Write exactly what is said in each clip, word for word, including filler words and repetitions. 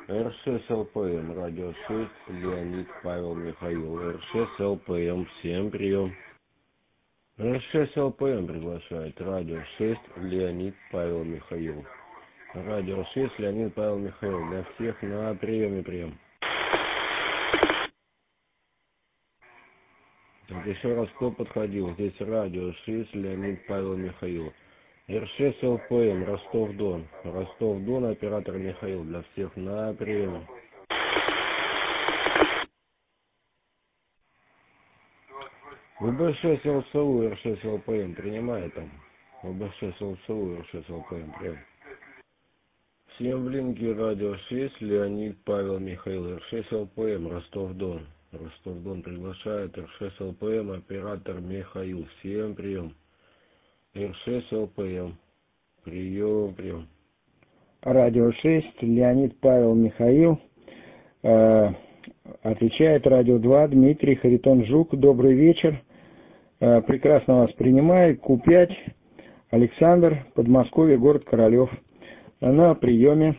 эр шесть эл пэ эм, радио шесть, Леонид, Павел, Михаил. эр шесть эл пэ эм, всем прием. эр шесть эл пэ эм приглашает. Радио шесть, Леонид, Павел, Михаил. Радио шесть, Леонид, Павел, Михаил. Для всех на приеме прием. Так, еще раз, кто подходил? Здесь радио шесть, Леонид, Павел, Михаил. эр шесть эл пэ эм, Ростов-Дон. Ростов-Дон, оператор Михаил. Для всех на приеме. вэ бэ шесть эл эс у, эр шесть эл пэ эм принимает там. вэ бэ шесть эл эс у, эр шесть эл пэ эм прием. Всем в линке радио шесть, Леонид, Павел, Михаил. эр шесть эл пэ эм, Ростов-Дон. Ростов-Дон приглашает. эр шесть эл пэ эм, оператор Михаил. Всем прием. эр шесть эл пэ эм. Прием, прием. Радио шесть, Леонид, Павел, Михаил. Э, отвечает радио два, Дмитрий, Харитон Жук. Добрый вечер. Э, прекрасно вас принимает. ку пять, Александр, Подмосковье, город Королев. На приеме.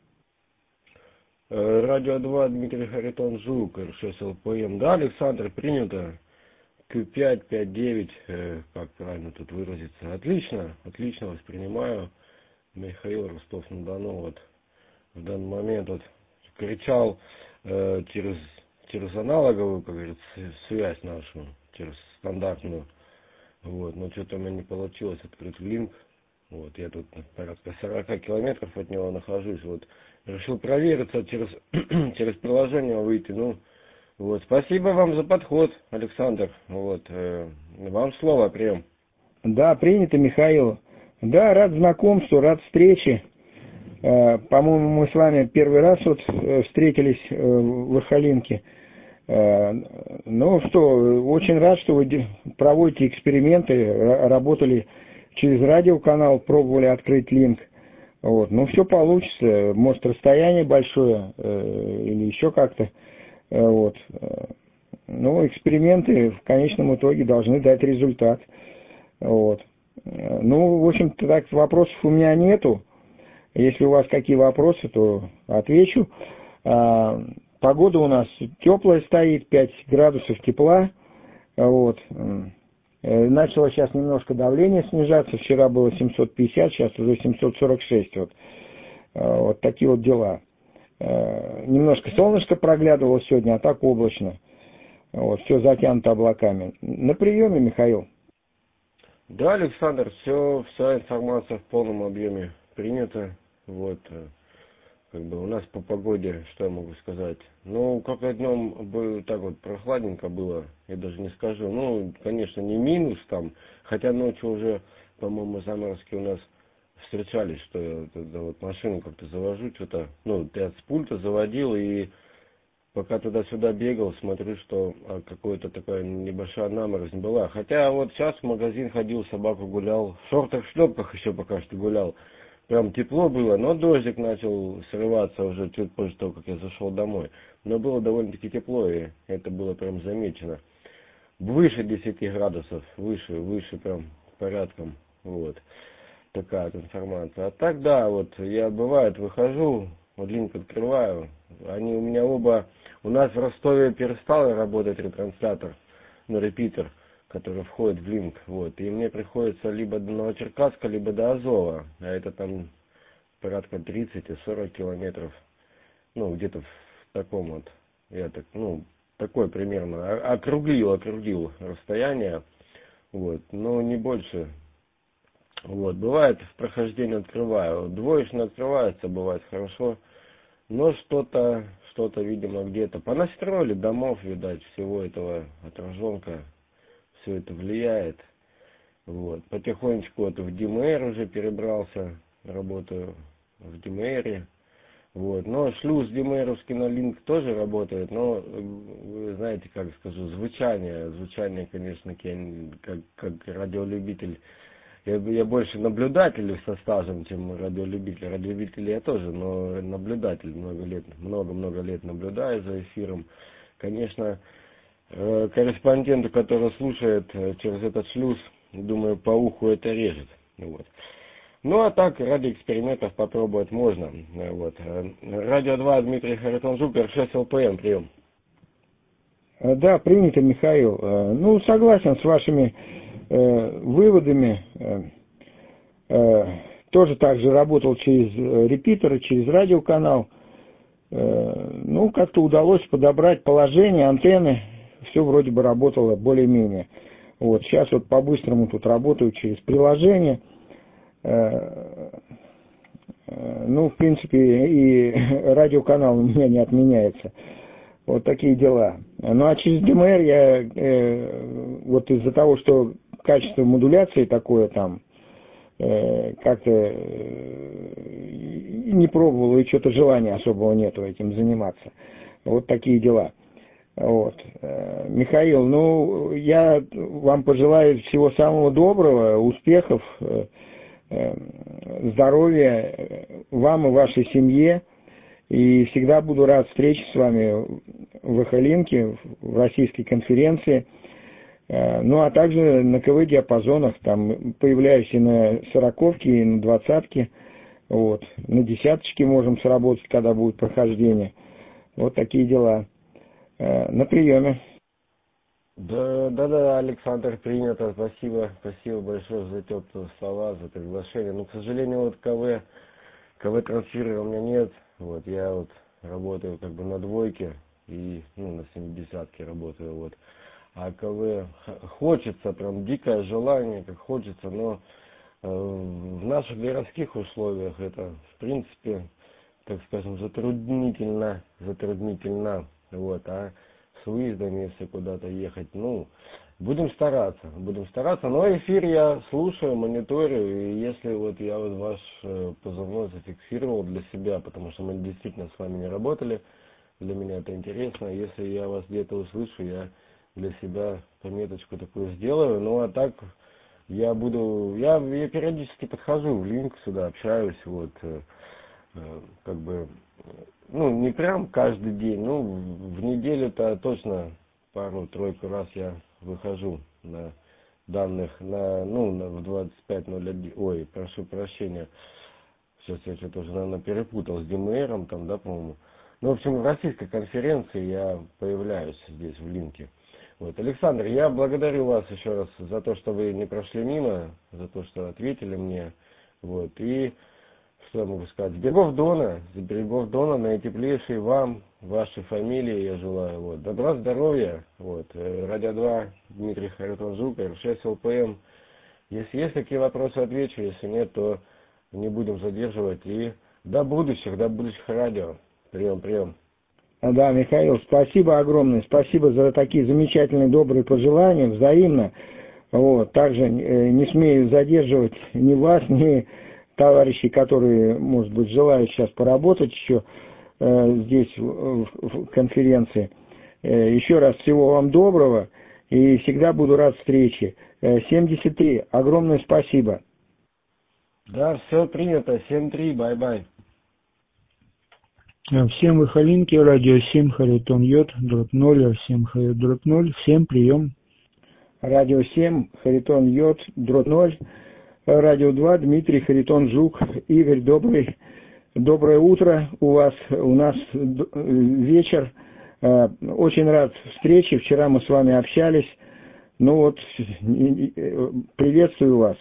Э, Радио два, Дмитрий, Харитон Жук, эр шесть эл пэ эм. Да, Александр, принято. ку пять, пять девять, э, как правильно тут выразиться. Отлично, отлично воспринимаю. Михаил, Ростов-на-Дону, вот в данный момент вот кричал э, через, через аналоговую, как говорится, связь нашу, через стандартную. Вот, но что-то у меня не получилось открыть линк. Вот, я тут порядка сорока километров от него нахожусь. Вот, решил провериться через, через приложение выйти. Ну, вот, спасибо вам за подход, Александр. Вот, э, вам слово, прием. Да, принято, Михаил. Да, рад знакомству, рад встрече. Э, по-моему, мы с вами первый раз вот э, встретились э, в Верхолинке. Э, Ну что, очень рад, что вы де- проводите эксперименты, ра- работали через радиоканал, пробовали открыть линк. Вот. Ну, все получится. Может, расстояние большое э, или еще как-то. Э, Вот. Э, Ну, эксперименты в конечном итоге должны дать результат. Вот. Э, Ну, в общем-то, так вопросов у меня нету. Если у вас какие вопросы, то отвечу. А, Погода у нас теплая стоит, пять градусов тепла. Вот. Э, Начало сейчас немножко давление снижаться. Вчера было семьсот пятьдесят, сейчас уже семьсот сорок шесть. Вот, Э, вот такие вот дела. Э, Немножко солнышко проглядывало сегодня, а так облачно. Вот, все затянуто облаками. На приеме, Михаил. Да, Александр, все, вся информация в полном объеме принята. Вот, э, как бы у нас по погоде, что я могу сказать? Ну, как днем бы так вот прохладненько было, я даже не скажу. Ну, конечно, не минус там, хотя ночью уже, по-моему, заморозки у нас встречались, что я вот, это вот машину как-то завожу, что-то, ну, ты от с пульта заводил, и пока туда-сюда бегал, смотрю, что а, какая-то такая небольшая наморозь была. Хотя вот сейчас в магазин ходил, собаку гулял, в шортах, в шлепках еще пока что гулял. Прям тепло было, но дождик начал срываться уже чуть позже того, как я зашел домой. Но было довольно-таки тепло, и это было прям замечено. Выше десяти градусов, выше, выше прям порядком. Вот. Такая вот информация. А так, да, вот я бывает выхожу, вот линк открываю. Они у меня оба, у нас в Ростове перестал работать ретранслятор, ну, репитер, который входит в линк. Вот. И мне приходится либо до Новочеркасска, либо до Азова. А это там порядка тридцать-сорок километров. Ну, где-то в таком вот, я так, ну, такой примерно, о- округлил, округлил расстояние. Вот. Но не больше. Вот, бывает в прохождении открываю. Двоечный открывается, бывает хорошо. Но что-то, что-то, видимо, где-то понастроили домов, видать, всего этого отраженка. Все это влияет. Вот. Потихонечку вот в ди эм эр уже перебрался. Работаю в ди эм эр. Вот. Но шлюз ди эм эр-овский на линк тоже работает, но э, вы знаете, как скажу, звучание, звучание, конечно, я не- как, как радиолюбитель, я, я больше наблюдатель со стажем, чем радиолюбитель. Радиолюбитель я тоже, но наблюдатель, много лет, много-много лет наблюдаю за эфиром. Конечно, э, корреспонденту, который слушает э, через этот шлюз, думаю, по уху это режет. Вот. Ну, а так, ради экспериментов попробовать можно. Вот. Радио два, Дмитрий Харитон Жук, эр шесть эл пэ эм, прием. Да, принято, Михаил. Ну, согласен с вашими э, выводами. Э, тоже также работал через репитеры, через радиоканал. Э, ну, как-то удалось подобрать положение, антенны. Все вроде бы работало более-менее. Вот, сейчас вот по-быстрому тут работаю через приложение. Э, э, ну, в принципе, и радиоканал у меня не отменяется. Вот такие дела. Ну, а через ди эм эр я, э, вот из-за того, что качество модуляции такое там, э, как-то э, не пробовал, и что-то желания особого нету этим заниматься. Вот такие дела. Вот. Э, Михаил, ну, я вам пожелаю всего самого доброго, успехов, э, э, здоровья вам и вашей семье. И всегда буду рад встрече с вами в Эхолинке, в российской конференции. Ну, а также на КВ-диапазонах. Там появляюсь и на сороковке, и на двадцатке. Вот. На десяточке можем сработать, когда будет прохождение. Вот такие дела. На приеме. Да, да, да, Александр, принято. Спасибо, спасибо большое за теплые слова, за приглашение. Но, к сожалению, вот КВ, КВ-трансфера у меня нет. Вот, я вот работаю как бы на двойке и, ну, на семидесятке работаю, вот. А КВ хочется, прям дикое желание, как хочется, но э, в наших городских условиях это, в принципе, так скажем, затруднительно, затруднительно, вот, а с выездом, если куда-то ехать, ну, будем стараться, будем стараться, но эфир я слушаю, мониторю, и если вот я вот ваш позывной зафиксировал для себя, потому что мы действительно с вами не работали, для меня это интересно, если я вас где-то услышу, я для себя пометочку такую сделаю, ну, а так я буду, я, я периодически подхожу в линк сюда, общаюсь, вот, как бы, ну, не прям каждый день, ну, в неделю-то точно пару-тройку раз я выхожу на данных, на, ну, на, в двадцать пять ноль один, ой, прошу прощения, сейчас я что-то уже, наверное, перепутал с ди эм эр, там, да, по-моему. Ну, в общем, в российской конференции я появляюсь здесь в линке. Вот, Александр, я благодарю вас еще раз за то, что вы не прошли мимо, за то, что ответили мне, вот, и что я могу сказать? С берегов Дона, с берегов Дона, наитеплейшей вам, вашей фамилии я желаю. Вот. Добра, здоровья. Вот. Радио два, Дмитрий Харитон Жук, эр шесть эл пэ эм. Если есть какие вопросы, отвечу. Если нет, то не будем задерживать. И до будущих, до будущих радио. Прием, прием. Да, Михаил, спасибо огромное. Спасибо за такие замечательные, добрые пожелания, взаимно. Вот. Также э, не смею задерживать ни вас, ни товарищей, которые, может быть, желают сейчас поработать еще э, здесь, в, в конференции. Э, еще раз всего вам доброго и всегда буду рад встрече. Э, семьдесят три. Огромное спасибо. Да, все принято. семь три. Бай-бай. Всем в Эхолинке, радио семь, Харитон Йод, дробь ноль, семь, дробь ноль. Всем прием. Радио семь, Харитон Йод, дробь ноль. Радио два, Дмитрий Харитон Жук. Игорь, добрый, доброе утро у вас, у нас вечер. Очень рад встрече, вчера мы с вами общались. Ну вот, приветствую вас.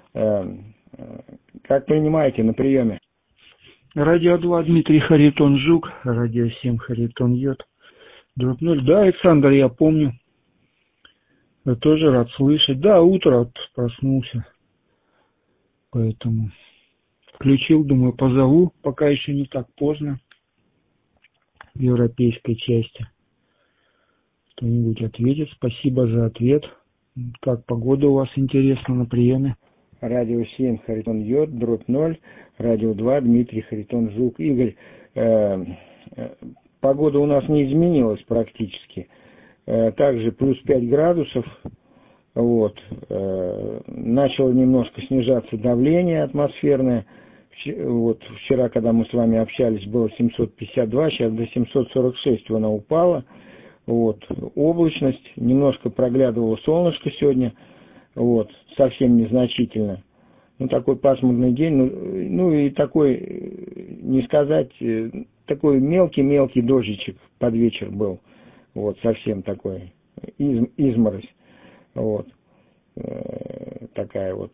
Как принимаете на приеме? Радио два, Дмитрий Харитон Жук, радио семь, Харитон Йод, дробь ноль. Да, Александр, я помню. Я тоже рад слышать. Да, утро вот проснулся. Поэтому включил, думаю, позову, пока еще не так поздно, в европейской части. Кто-нибудь ответит. Спасибо за ответ. Как погода у вас интересна на приеме? Радио семь, Харитон Йод, дробь ноль. Радио два, Дмитрий Харитон Жук. Игорь, э, э, погода у нас не изменилась практически. Э, также плюс пять градусов. Вот. Э, начало немножко снижаться давление атмосферное. Вот вчера, когда мы с вами общались, было семьсот пятьдесят два, сейчас до семьсот сорок шесть она упала. Вот. Облачность, немножко проглядывало солнышко сегодня, вот, совсем незначительно. ну, такой пасмурный день, ну, ну и такой, не сказать, такой мелкий-мелкий дождичек под вечер был, вот, совсем такой, из, изморозь, вот, э, такая вот.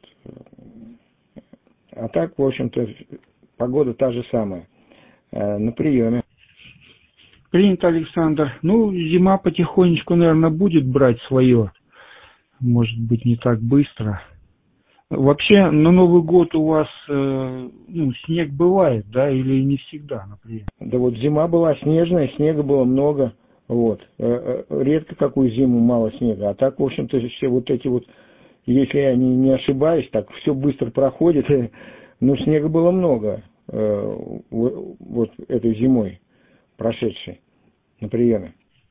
А так, в общем-то, погода та же самая, э, на приеме. Принято, Александр. Ну, зима потихонечку, наверное, будет брать свое. Может быть, не так быстро. Вообще, на Новый год у вас э, ну, снег бывает, да, или не всегда, например? Да вот зима была снежная, снега было много, вот. Редко какую зиму мало снега, а так, в общем-то, все вот эти вот, если я не, не ошибаюсь, так все быстро проходит, ну, снега было много вот этой зимой прошедшей на приеме.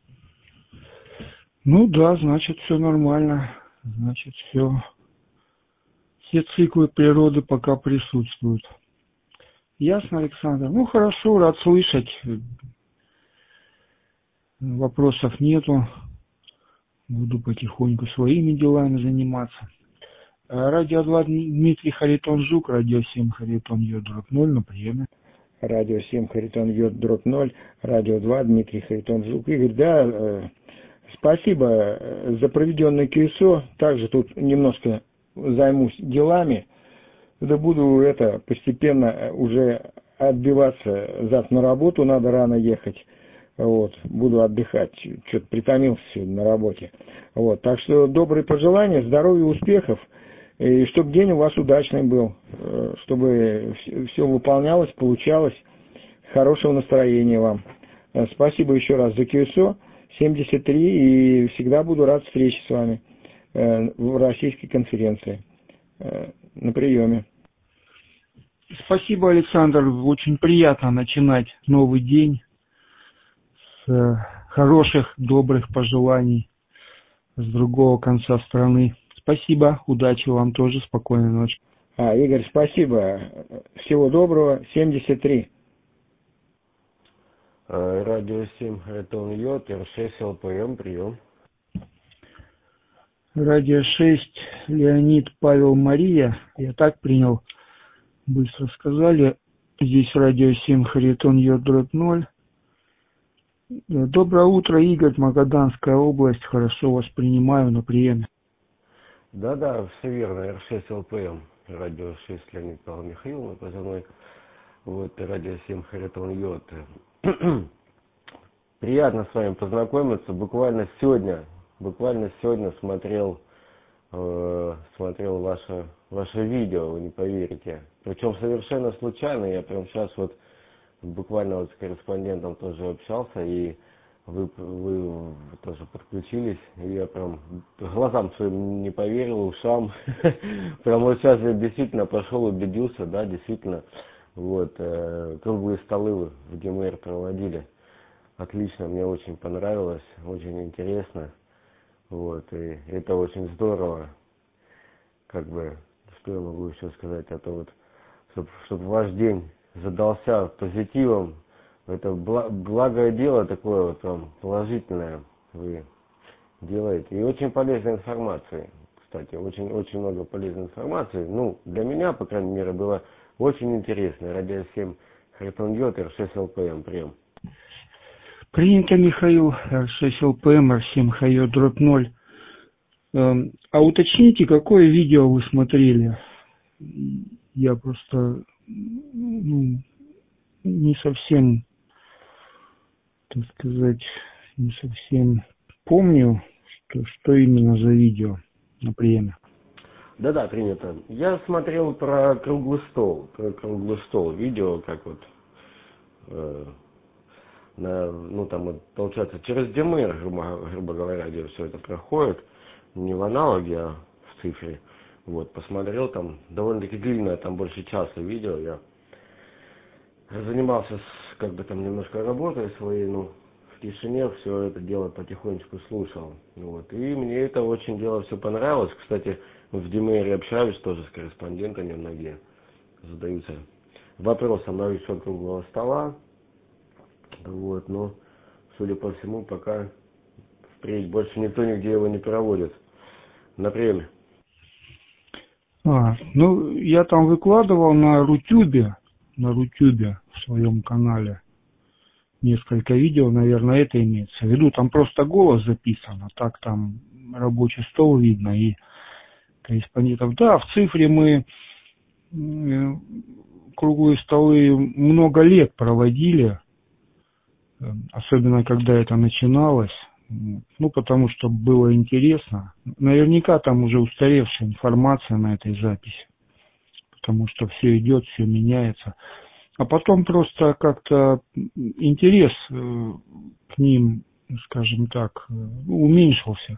Ну да, значит, все нормально, значит, все, все циклы природы пока присутствуют. Ясно, Александр? Ну, хорошо, рад слышать. Вопросов нету. Буду потихоньку своими делами заниматься. Радио два Дмитрий Харитон Жук, радио семь Харитон Йод дробь ноль на приеме. Радио семь Харитон Йод дробь ноль, радио два Дмитрий Харитон Жук. Игорь, да, э, спасибо за проведенное КСО. Также тут немножко займусь делами. Да буду это постепенно уже отбиваться. Завтра на работу надо рано ехать. Вот, буду отдыхать. Что-то притомился сегодня на работе. Вот, так что добрые пожелания, здоровья, успехов. И чтобы день у вас удачный был. Чтобы все выполнялось, получалось. Хорошего настроения вам. Спасибо еще раз за КСО семьдесят три. И всегда буду рад встрече с вами в российской конференции. На приеме. Спасибо, Александр. Очень приятно начинать новый день с хороших, добрых пожеланий с другого конца страны. Спасибо, удачи вам тоже, спокойной ночи. А, Игорь, спасибо. Всего доброго. семьдесят три. Радио семь Харитон Йод, эр шесть эл пэ эм, прием. Радио шесть, Леонид, Павел, Мария. Я так принял. Быстро сказали. Здесь радио семь Харитон Йод дробь ноль. Доброе утро, Игорь, Магаданская область. Хорошо вас принимаю на приеме. Да-да, все верно, эр шесть эл пэ эм, радио шесть Леонид Павел Михаил, мой позывной, вот, радио семь Харитон Йод. Приятно с вами познакомиться, буквально сегодня, буквально сегодня смотрел, э, смотрел ваше, ваше видео, вы не поверите. Причем совершенно случайно, я прям сейчас вот, буквально вот с корреспондентом тоже общался, и Вы, вы тоже подключились, и я прям глазам своим не поверил, ушам. Прям вот сейчас я действительно пошел, убедился, да, действительно, вот, э, круглые столы вы в ГМР проводили. Отлично, мне очень понравилось, очень интересно, вот, и это очень здорово, как бы, что я могу еще сказать, а то вот, чтобы чтоб ваш день задался позитивом. Это благое дело такое вот вам положительное вы делаете. И очень полезной информации, кстати, очень, очень много полезной информации. Ну, для меня, по крайней мере, было очень интересно. Радио семь Харитон Йод, эр шесть эл пэ эм, прием. Принято, Михаил, эр шесть эл пэ эм, эр семь Хайо дробь ноль. А уточните, какое видео вы смотрели? Я просто ну, не совсем, так сказать, не совсем помню, что, что именно за видео на приеме. Да-да, принято. Я смотрел про круглый стол, про круглый стол, видео, как вот, э, на, ну там вот, получается, через ДМР, грубо, грубо говоря, где все это проходит, не в аналоге, а в цифре. Вот, посмотрел, там довольно-таки длинное, там больше часа видео, я занимался с, как бы там немножко работой своей, ну, в тишине все это дело потихонечку слушал. Вот. И мне это очень дело все понравилось. Кстати, в ДМР общаюсь тоже с корреспондентами, многие задаются вопросом на счет круглого стола. Вот, но, судя по всему, пока впредь больше никто нигде его не проводит. На приеме. А, ну, я там выкладывал на Рутюбе, на Рутюбе в своем канале несколько видео, наверное, это имеется в виду. Там просто голос записан, а так там рабочий стол видно и корреспондентов. Да, в цифре мы э, круглые столы много лет проводили, э, особенно когда это начиналось. Ну, потому что было интересно. Наверняка там уже устаревшая информация на этой записи, потому что все идет, все меняется. А потом просто как-то интерес э, к ним, скажем так, э, уменьшился.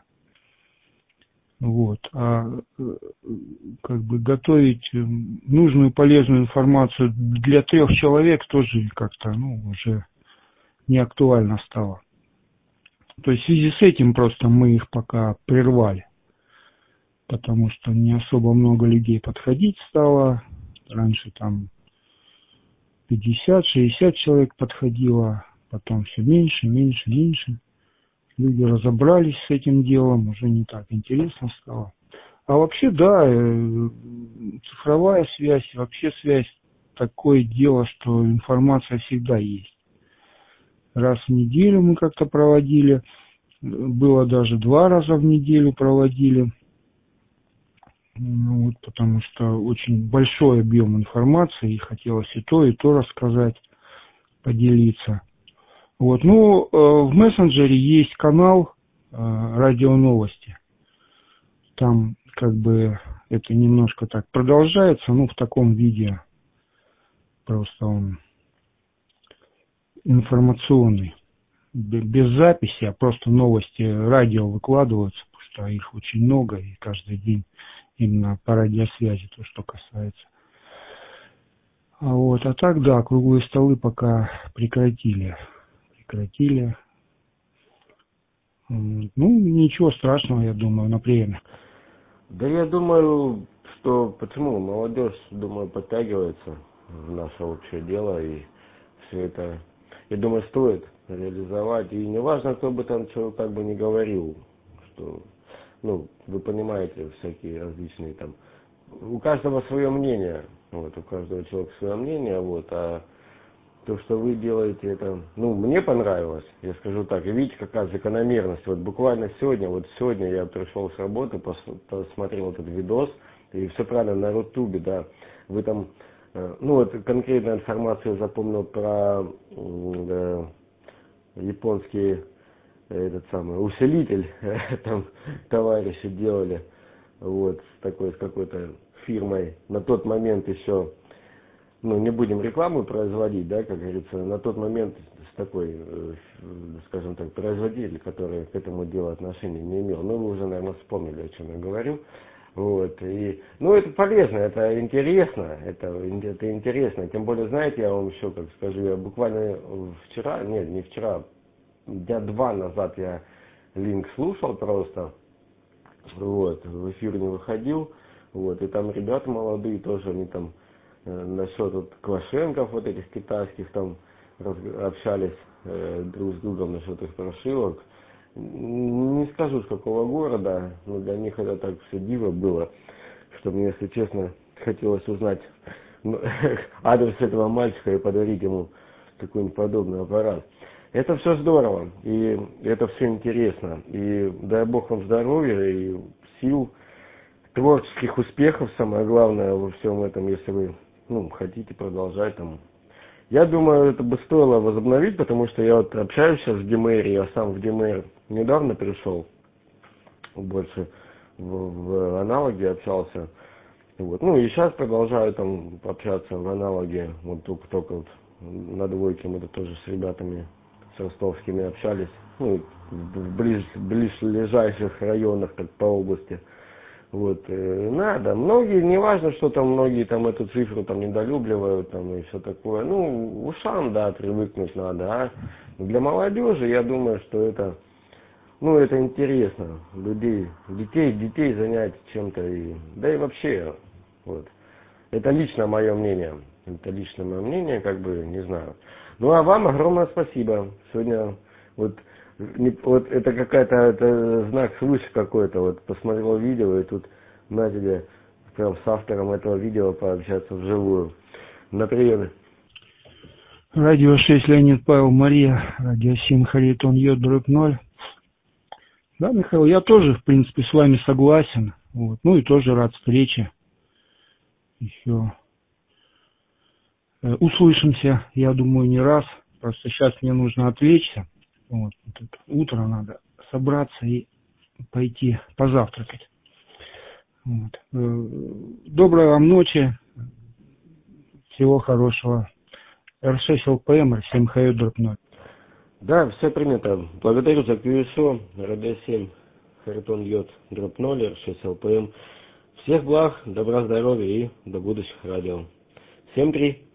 Вот. А э, как бы готовить э, нужную полезную информацию для трех человек тоже как-то, ну, уже не актуально стало. То есть в связи с этим просто мы их пока прервали, потому что не особо много людей подходить стало. Раньше там пятьдесят-шестьдесят человек подходило, потом все меньше, меньше, меньше. Люди разобрались с этим делом, уже не так интересно стало. А вообще, да, цифровая связь, вообще связь такое дело, что информация всегда есть. Раз в неделю мы как-то проводили, было даже два раза в неделю проводили, ну, вот, потому что очень большой объем информации, и хотелось и то, и то рассказать, поделиться. Вот, ну, в мессенджере есть канал Радио Новости. Там как бы это немножко так продолжается, ну, в таком виде, просто он информационный, без записи, а просто новости радио выкладываются, потому что их очень много, и каждый день именно по радиосвязи, то, что касается. А вот, а так, да, круглые столы пока прекратили, прекратили. Ну, ничего страшного, я думаю, на время. Да я думаю, что почему молодежь, думаю, подтягивается в наше общее дело, и все это, я думаю, стоит реализовать. И не важно, кто бы там чего как бы не говорил, что, ну, вы понимаете, всякие различные там, у каждого свое мнение, вот, у каждого человека свое мнение, вот, а то, что вы делаете, это, ну, мне понравилось, я скажу так. И видите, какая закономерность. Вот буквально сегодня, вот сегодня я пришел с работы, посмотрел этот видос, и все правильно, на Рутубе, да, вы там, ну, вот конкретную информацию запомнил про э, японский этот самый усилитель, там товарищи делали, вот, с такой, с какой-то фирмой, на тот момент еще, ну, не будем рекламу производить, да, как говорится, на тот момент с такой, э, скажем так, производитель, который к этому делу отношения не имел. Ну, вы уже, наверное, вспомнили, о чем я говорю. Вот, и, ну, это полезно, это интересно, это, это интересно. Тем более, знаете, я вам еще, как скажу, я буквально вчера, нет, не вчера, дня два назад я линк слушал просто, вот, в эфир не выходил, вот, и там ребята молодые тоже, они там насчет вот квашенков вот этих китайских там раз, общались э, друг с другом насчет их прошивок. Не скажу, с какого города, но для них это так все диво было, что мне, если честно, хотелось узнать ну, адрес этого мальчика и подарить ему какой-нибудь подобный аппарат. Это все здорово, и это все интересно. И дай Бог вам здоровья и сил, творческих успехов, самое главное во всем этом, если вы, ну, хотите продолжать там. Я думаю, это бы стоило возобновить, потому что я вот общаюсь сейчас в ДИМЭРе, я сам в ДИМЭР недавно пришел, больше в, в аналоге общался. Вот. Ну и сейчас продолжаю там общаться в аналоге, вот только, только вот на двойке мы тут тоже с ребятами, с ростовскими общались, ну, в ближ, ближайших районах, как по области. Вот, э, надо. Многие, не важно, что там многие там эту цифру там недолюбливают там и все такое. Ну, ушам, да, привыкнуть надо, а для молодежи, я думаю, что это, ну, это интересно. Людей, детей, детей занять чем-то и, да и вообще, вот. Это лично мое мнение. Это лично мое мнение, как бы, не знаю. Ну, а вам огромное спасибо. Сегодня вот Не, вот это какая-то это знак свыше какой-то, вот посмотрел видео и тут на тебе прям с автором этого видео пообщаться вживую. На приеме. Радио шесть, Леонид Павел, Мария, радио семь, Харитон Йод, дробь ноль. Да, Михаил, я тоже, в принципе, с вами согласен. Вот. Ну и тоже рад встрече. Еще услышимся, я думаю, не раз. Просто сейчас мне нужно отвлечься. Вот. Вот утро надо собраться и пойти позавтракать. Вот. Доброй вам ночи. Всего хорошего. эр шесть эл пэ эм, эр семь Хайо дробь ноль. Да, все принято. Благодарю за кью эс о, радио семь, Харитон Йод, дробь ноль, эр шесть эл пэ эм. Всех благ, добра, здоровья и до будущих радио. Всем три.